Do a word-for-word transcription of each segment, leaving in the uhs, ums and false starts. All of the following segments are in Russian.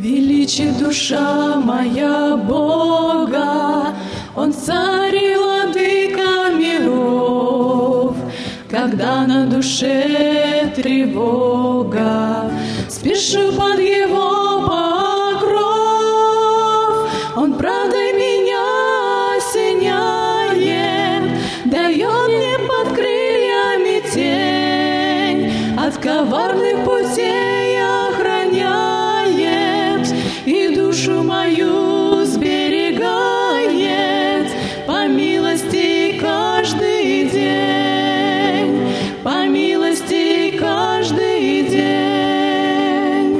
Величит душа моя Бога, Он царь и владыка миров. Когда на душе тревога, спешу под Его покров. Он правдой меня осеняет, дает мне под крыльями тень, от коварных путей охраняет и душу мою сберегает по милости каждый день, по милости каждый день.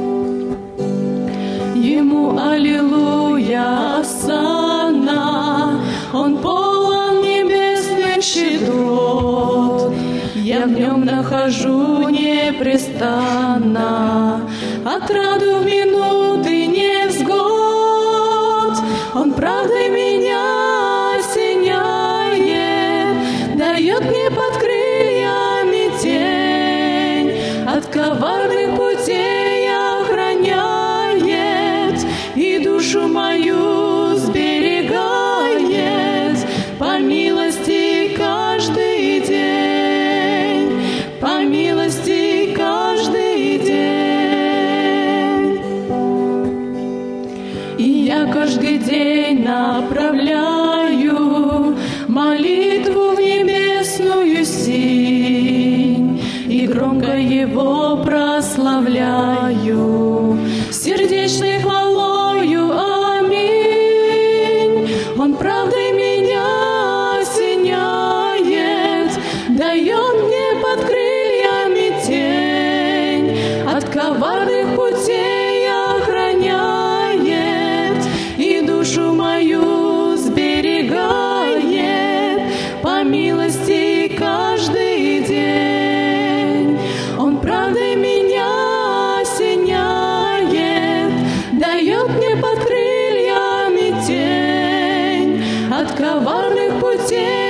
Ему аллилуйя, осанна, Он полон небесных щедрот. Я в Нем нахожу непрестанно отраду в минуты невзгод. Он правдой меня осеняет, дает мне под крыльями тень, от коварных путей охраняет и душу мою сберегает по милости каждый день, по милости каждый день. И я каждый день направляю молитву в небесную синь и громко Его прославляю сердечной хвалою. Аминь. Он правдой меня осеняет, дает мне под крыльями тень, от коварных путей охраняет и душу мою сберегает по милости каждый день. Он правдой меня осеняет, дает мне под крыльями тень, от коварных путей